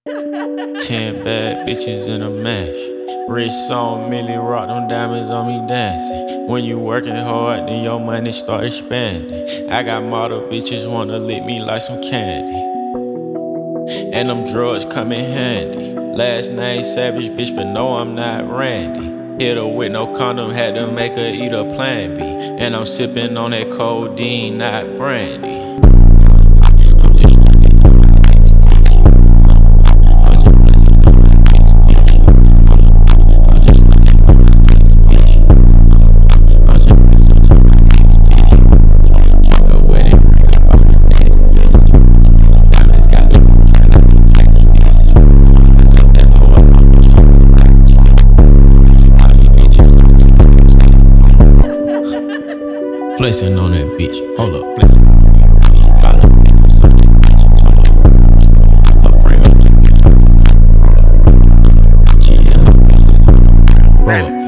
10 bad bitches in a mash. Wrist on Millie, rock them diamonds on me dancing. When you working hard, then your money start expanding. I got model bitches wanna lick me like some candy, and them drugs come in handy. Last name Savage, bitch, but no, I'm not Randy. Hit her with no condom, had to make her eat a Plan B. And I'm sipping on that codeine, not brandy. Flexing on that bitch, hold up, flexing. Got a niggas on that bitch, hold up. My friend, she and her feelings on the ground, roll up.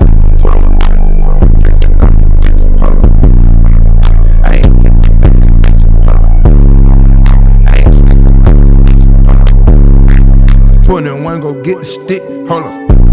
I ain't texting back that bitch, hold up. I ain't texting back that bitch, hold up. 21, go get the stick, hold up.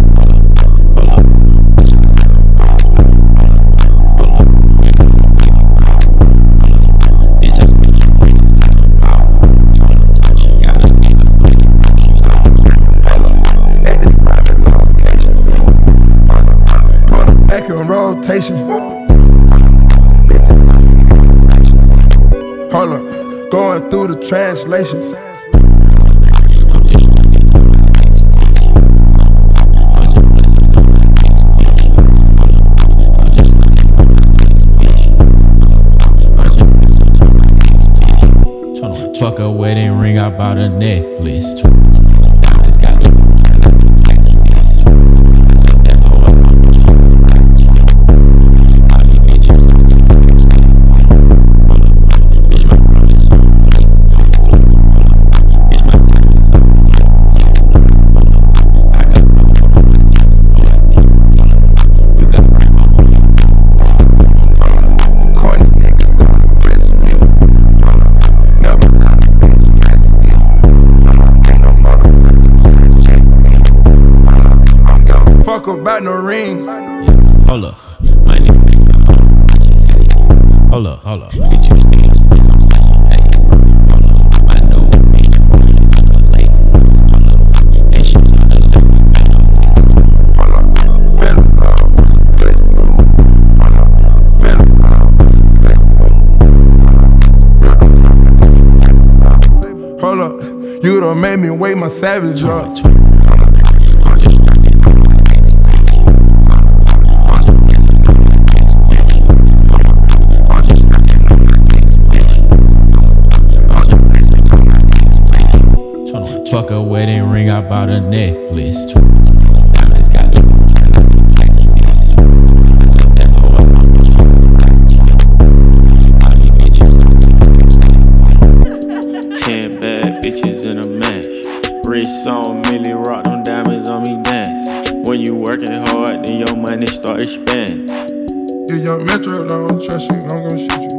Back in rotation. Hold up, going through the translations. Fuck a wedding ring, I bought a necklace. Fuck about no ring. Hold up, my nigga. Hold up, hold up. Bitch, you my new bitch, late. And she on the left, hold up, you done made me wait my savage up. Fuck a wedding ring, I bought a necklace. Bad bitches in a mash. Wrist on Millie, rock them diamonds on me dancing. When you working hard, then your money start expanding. You young Metro, don't trust you, I'm gon' shoot you.